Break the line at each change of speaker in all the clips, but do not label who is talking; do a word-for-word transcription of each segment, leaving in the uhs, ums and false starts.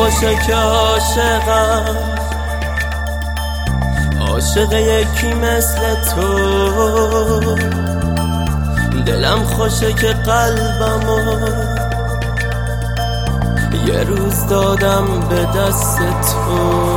خوشه که عاشقم، عاشق یکی مثل تو. دلم خوشه که قلبمو یه روز دادم به دست تو.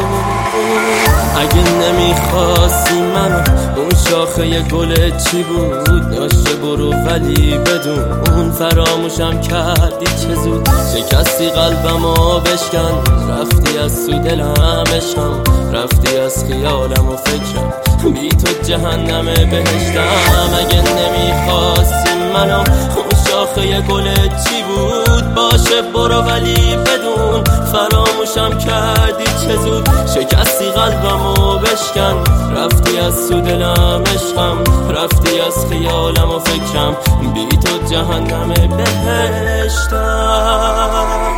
اگه نمیخواستی منو، اون شاخه گل چی بود؟ داشته برو ولی بدون فراموشم کردی چه زود. شکستی قلبمو بشکن، رفتی از تو دلم عشقم، رفتی از خیالم و فکرم، بی تو جهنم بهشتم. اگه نمیخواستی منو، اون شاخه گل چی بود؟ باشه برو ولی بدون فراموشم کردی چه زود. شکستی قلبمو بشکن، رفتی از تو دلم عشقم، رفتی از خیالم و فکرم، بی تو جهنم بهشتم.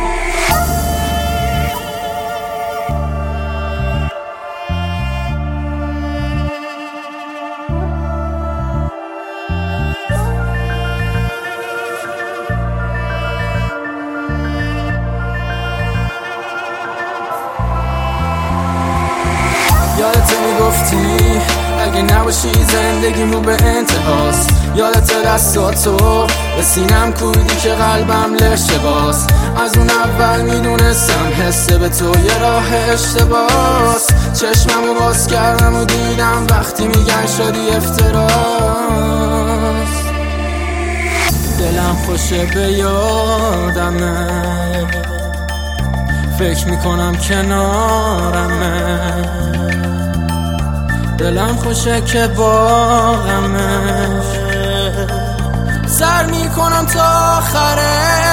یادت میگفتی اگه نباشی زندگیمو به انتهاست. یادت دستاتو به سینم کوبیدی که قلبم لشه باز. از اون اول میدونستم حسه به تو یه راه اشتباس. چشممو باز کردم و دیدم وقتی میگن شدی افتراس. دلم خوشه به یادمه، فکر میکنم کنارمه. دلم خوشه که با غمش سر میکنم تا آخرش.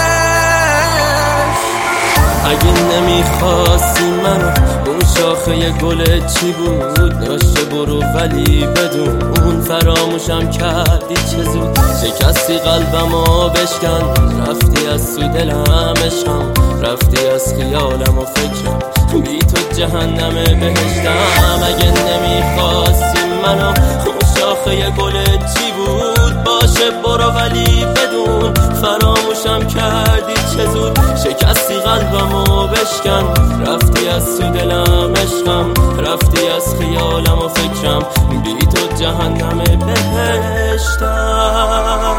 اگه نمیخواستی منو، اون شاخه گل چی بود؟ داشته برو ولی بدون فراموشم کردی چه زود. شکستی قلبمو بشکن، رفتی از تو دلم عشقم، رفتی از خیالم و فکرم، بی تو جهنم بهشتم. اگه نمیخواستی منو، اون شاخه گل چی بود؟ باشه برو ولی بدون فراموشم کردی چه زود. شکستی قلبمو بشکن، رفتی از تو دلم عشقم، رفتی از خیالم و فکرم، بی تو جهنم بهشتم.